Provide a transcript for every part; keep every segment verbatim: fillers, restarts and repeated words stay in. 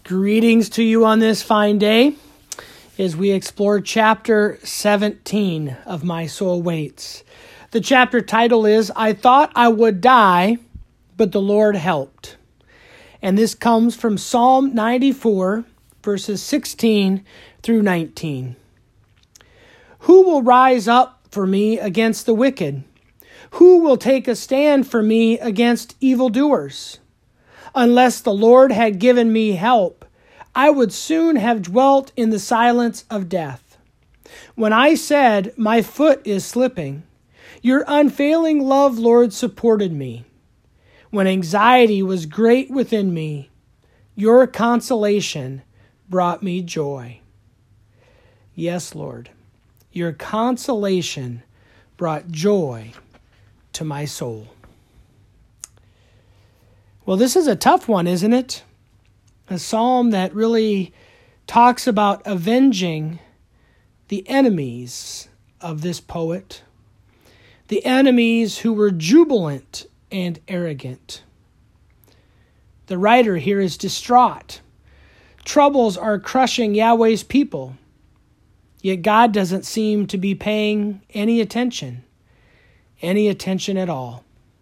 Greetings to you on this fine day as we explore chapter seventeen of My Soul Waits. The chapter title is, I Thought I Would Die, but the Lord Helped. And this comes from Psalm ninety-four, verses sixteen through nineteen. Who will rise up for me against the wicked? Who will take a stand for me against evildoers? Unless the Lord had given me help, I would soon have dwelt in the silence of death. When I said, my foot is slipping, your unfailing love, Lord, supported me. When anxiety was great within me, your consolation brought me joy. Yes, Lord, your consolation brought joy to my soul. Well, this is a tough one, isn't it? A psalm that really talks about avenging the enemies of this poet, the enemies who were jubilant and arrogant. The writer here is distraught. Troubles are crushing Yahweh's people, yet God doesn't seem to be paying any attention, any attention at all.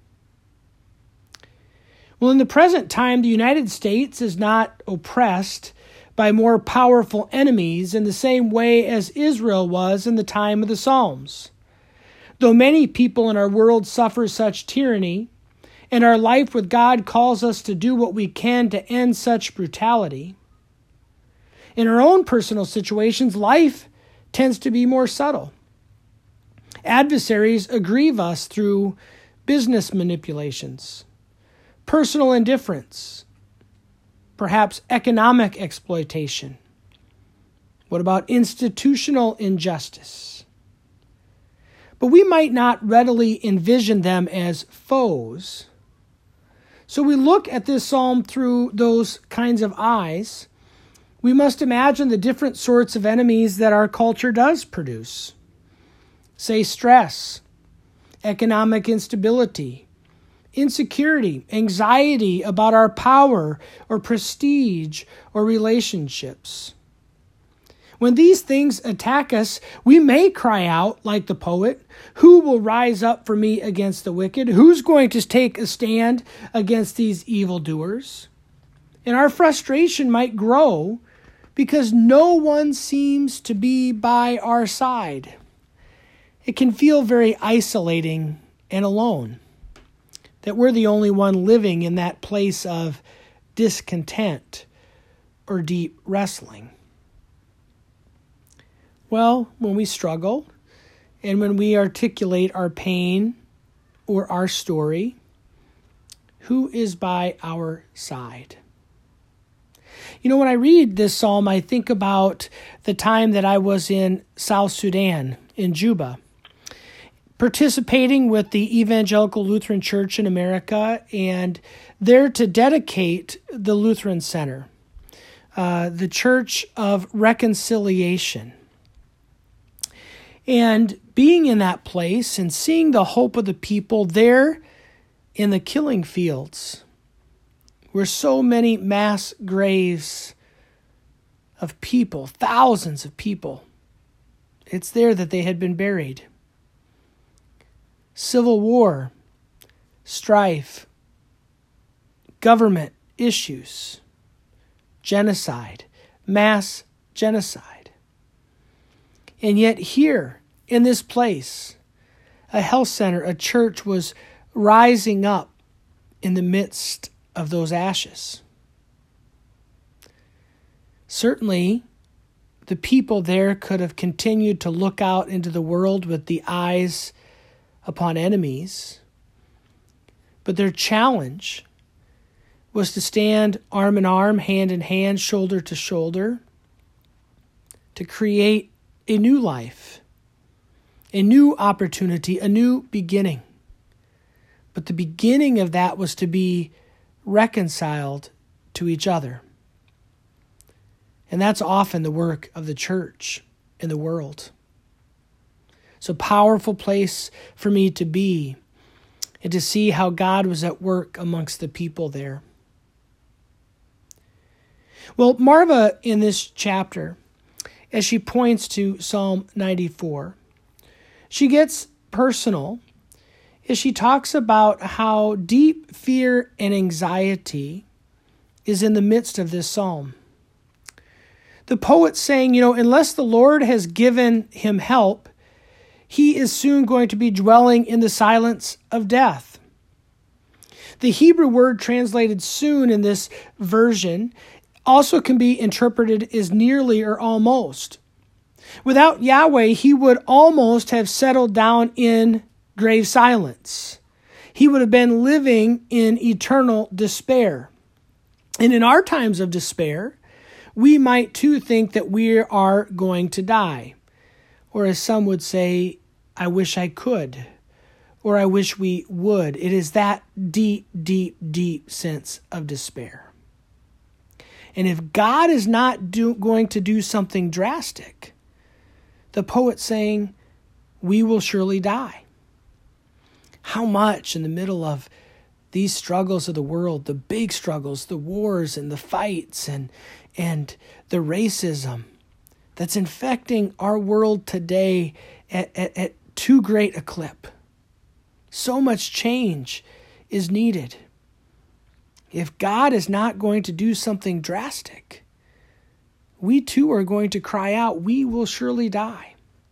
Well, in the present time, the United States is not oppressed by more powerful enemies in the same way as Israel was in the time of the Psalms. Though many people in our world suffer such tyranny, and our life with God calls us to do what we can to end such brutality, in our own personal situations, life tends to be more subtle. Adversaries aggrieve us through business manipulations, personal indifference, perhaps economic exploitation. What about institutional injustice? But we might not readily envision them as foes. So we look at this psalm through those kinds of eyes. We must imagine the different sorts of enemies that our culture does produce. Say stress, economic instability, insecurity, anxiety about our power or prestige or relationships. When these things attack us, we may cry out like the poet, who will rise up for me against the wicked? Who's going to take a stand against these evildoers? And our frustration might grow because no one seems to be by our side. It can feel very isolating and alone, that we're the only one living in that place of discontent or deep wrestling. Well, when we struggle and when we articulate our pain or our story, who is by our side? You know, when I read this psalm, I think about the time that I was in South Sudan, in Juba, participating with the Evangelical Lutheran Church in America, and there to dedicate the Lutheran Center, uh, the Church of Reconciliation. And being in that place and seeing the hope of the people there in the killing fields, where so many mass graves of people, thousands of people, it's there that they had been buried. Civil war, strife, government issues, genocide, mass genocide. And yet here, in this place, a health center, a church was rising up in the midst of those ashes. Certainly, the people there could have continued to look out into the world with the eyes upon enemies, but their challenge was to stand arm in arm, hand in hand, shoulder to shoulder, to create a new life, a new opportunity, a new beginning. But the beginning of that was to be reconciled to each other. And that's often the work of the church in the world. It's a powerful place for me to be and to see how God was at work amongst the people there. Well, Marva in this chapter, as she points to Psalm ninety-four, she gets personal as she talks about how deep fear and anxiety is in the midst of this psalm. The poet's saying, you know, unless the Lord has given him help, he is soon going to be dwelling in the silence of death. The Hebrew word translated soon in this version also can be interpreted as nearly or almost. Without Yahweh, he would almost have settled down in grave silence. He would have been living in eternal despair. And in our times of despair, we might too think that we are going to die. Or as some would say, I wish I could. Or I wish we would. It is that deep, deep, deep sense of despair. And if God is not do, going to do something drastic, the poet's saying, we will surely die. How much in the middle of these struggles of the world, the big struggles, the wars and the fights and, and the racism that's infecting our world today at, at, at too great a clip. So much change is needed. If God is not going to do something drastic, we too are going to cry out, we will surely die.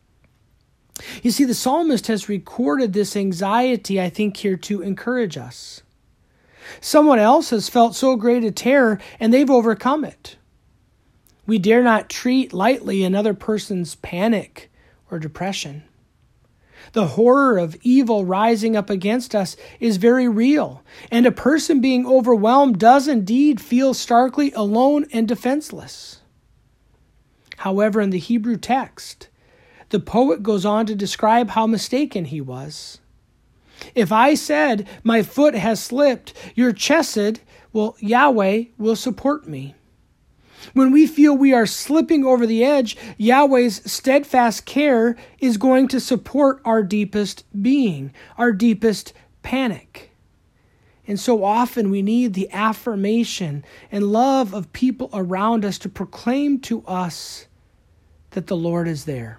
You see, the psalmist has recorded this anxiety, I think, here to encourage us. Someone else has felt so great a terror, and they've overcome it. We dare not treat lightly another person's panic or depression. The horror of evil rising up against us is very real, and a person being overwhelmed does indeed feel starkly alone and defenseless. However, in the Hebrew text, the poet goes on to describe how mistaken he was. If I said, my foot has slipped, your chesed, well, Yahweh will support me. When we feel we are slipping over the edge, Yahweh's steadfast care is going to support our deepest being, our deepest panic. And so often we need the affirmation and love of people around us to proclaim to us that the Lord is there.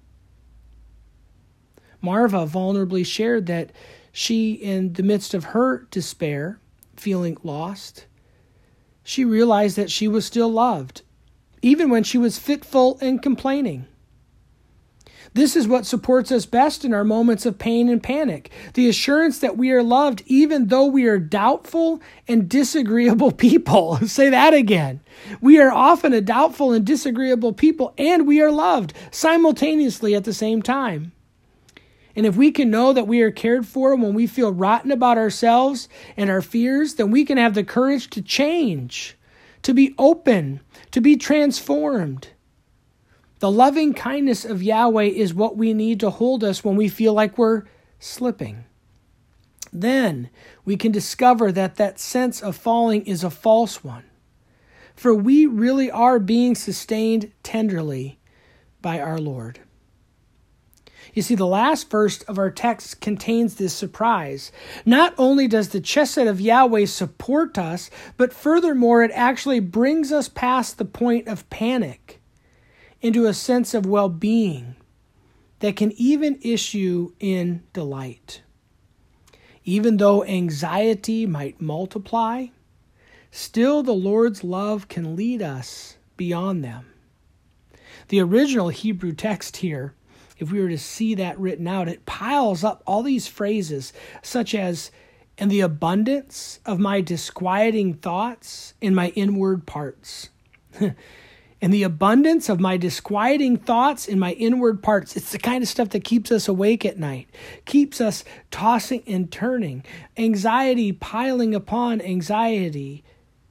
Marva vulnerably shared that she, in the midst of her despair, feeling lost, she realized that she was still loved, even when she was fitful and complaining. This is what supports us best in our moments of pain and panic, the assurance that we are loved even though we are doubtful and disagreeable people. Say that again. We are often a doubtful and disagreeable people, and we are loved simultaneously at the same time. And if we can know that we are cared for when we feel rotten about ourselves and our fears, then we can have the courage to change, to be open, to be transformed. The loving kindness of Yahweh is what we need to hold us when we feel like we're slipping. Then we can discover that that sense of falling is a false one. For we really are being sustained tenderly by our Lord. You see, the last verse of our text contains this surprise. Not only does the chesed of Yahweh support us, but furthermore, it actually brings us past the point of panic into a sense of well-being that can even issue in delight. Even though anxiety might multiply, still the Lord's love can lead us beyond them. The original Hebrew text here, if we were to see that written out, it piles up all these phrases such as, "and the abundance of my disquieting thoughts in my inward parts." And the abundance of my disquieting thoughts in my inward parts. It's the kind of stuff that keeps us awake at night, keeps us tossing and turning, anxiety piling upon anxiety.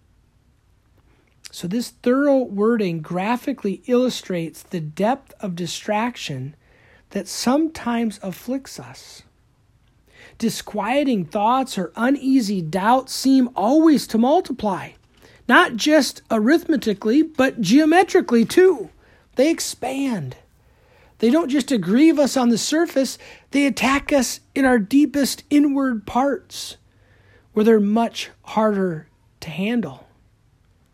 So this thorough wording graphically illustrates the depth of distraction that sometimes afflicts us. Disquieting thoughts or uneasy doubts seem always to multiply, not just arithmetically, but geometrically too. They expand. They don't just aggrieve us on the surface, they attack us in our deepest inward parts, where they're much harder to handle.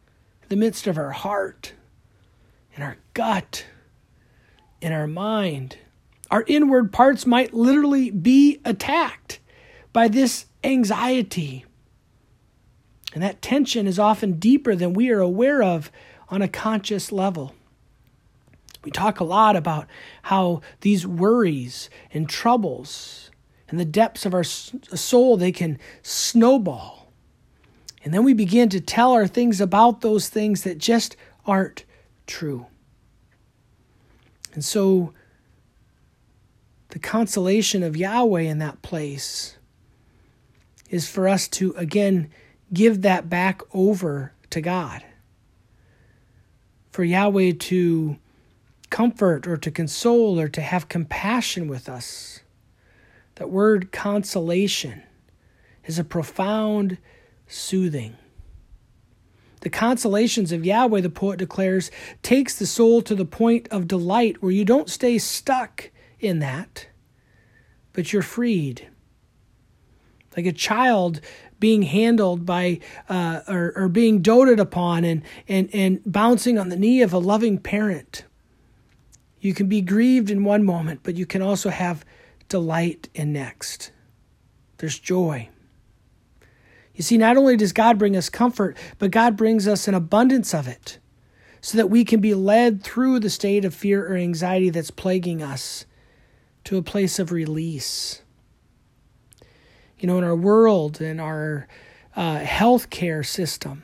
in the midst of our heart, in our gut, in our mind. Our inward parts might literally be attacked by this anxiety. And that tension is often deeper than we are aware of on a conscious level. We talk a lot about how these worries and troubles in the depths of our soul, they can snowball. And then we begin to tell our things about those things that just aren't true. And so the consolation of Yahweh in that place is for us to, again, give that back over to God. For Yahweh to comfort or to console or to have compassion with us. That word consolation is a profound soothing. The consolations of Yahweh, the poet declares, takes the soul to the point of delight where you don't stay stuck in that, but you're freed. Like a child being handled by uh, or, or being doted upon and, and, and bouncing on the knee of a loving parent. You can be grieved in one moment, but you can also have delight in next. There's joy. You see, not only does God bring us comfort, but God brings us an abundance of it so that we can be led through the state of fear or anxiety that's plaguing us to a place of release. You know, in our world, in our uh, healthcare system,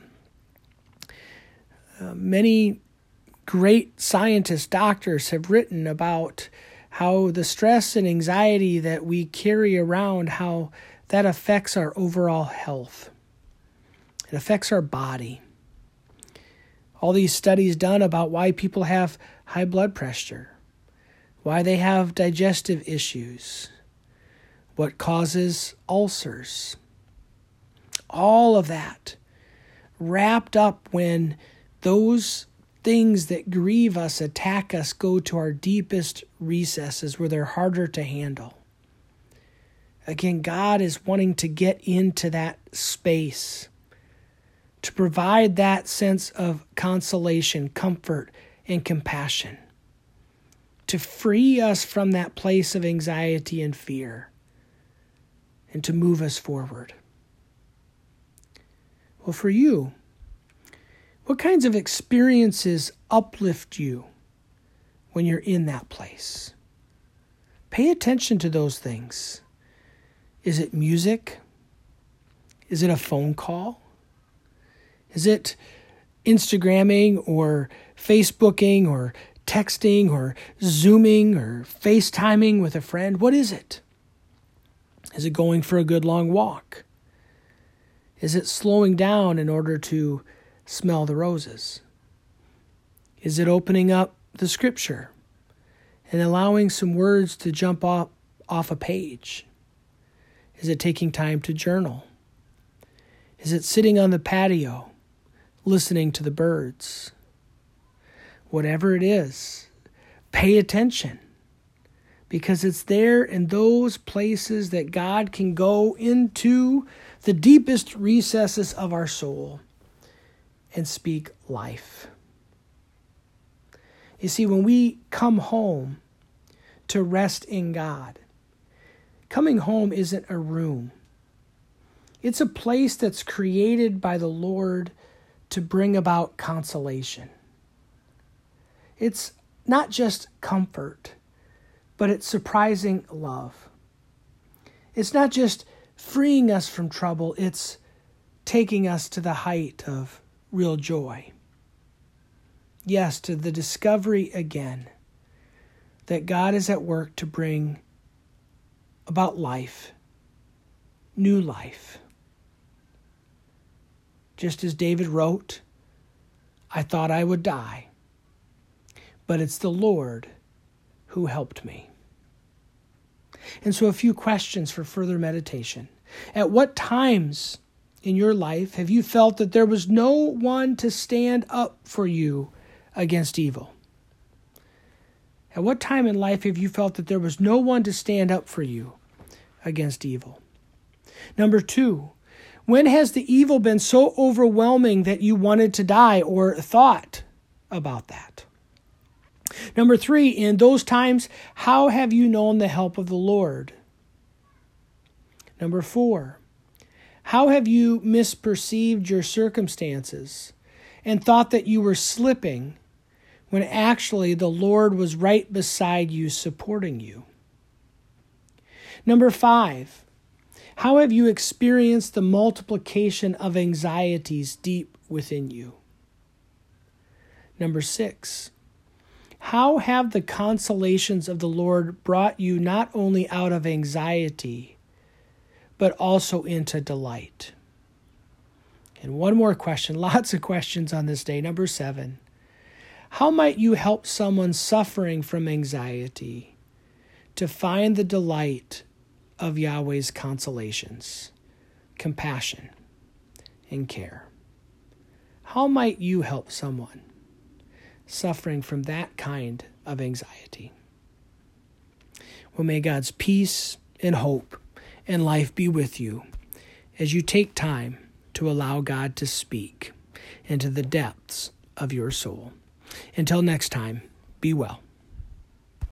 uh, many great scientists, doctors have written about how the stress and anxiety that we carry around, how that affects our overall health. It affects our body. All these studies done about why people have high blood pressure, why they have digestive issues, what causes ulcers. All of that wrapped up when those things that grieve us, attack us, go to our deepest recesses where they're harder to handle. Again, God is wanting to get into that space to provide that sense of consolation, comfort, and compassion, to free us from that place of anxiety and fear, and to move us forward. Well, for you, what kinds of experiences uplift you when you're in that place? Pay attention to those things. Is it music? Is it a phone call? Is it Instagramming or Facebooking or texting or Zooming or FaceTiming with a friend? What is it? Is it going for a good long walk? Is it slowing down in order to smell the roses? Is it opening up the scripture and allowing some words to jump off, off a page? Is it taking time to journal? Is it sitting on the patio, listening to the birds? Whatever it is, pay attention, because it's there in those places that God can go into the deepest recesses of our soul and speak life. You see, when we come home to rest in God, coming home isn't a room. It's a place that's created by the Lord to bring about consolation. It's not just comfort, but it's surprising love. It's not just freeing us from trouble, it's taking us to the height of real joy. Yes, to the discovery again that God is at work to bring about life, new life. Just as David wrote, I thought I would die, but it's the Lord who helped me. And so a few questions for further meditation. At what times in your life have you felt that there was no one to stand up for you against evil? At what time in life have you felt that there was no one to stand up for you against evil? Number two, When has the evil been so overwhelming that you wanted to die or thought about that? Number three, in those times, how have you known the help of the Lord? Number four, how have you misperceived your circumstances and thought that you were slipping when actually the Lord was right beside you, supporting you? Number five, how have you experienced the multiplication of anxieties deep within you? Number six, how have the consolations of the Lord brought you not only out of anxiety, but also into delight? And one more question, lots of questions on this day. Number seven, how might you help someone suffering from anxiety to find the delight of Yahweh's consolations, compassion, and care? How might you help someone suffering from that kind of anxiety? Well, may God's peace and hope and life be with you as you take time to allow God to speak into the depths of your soul. Until next time, be well.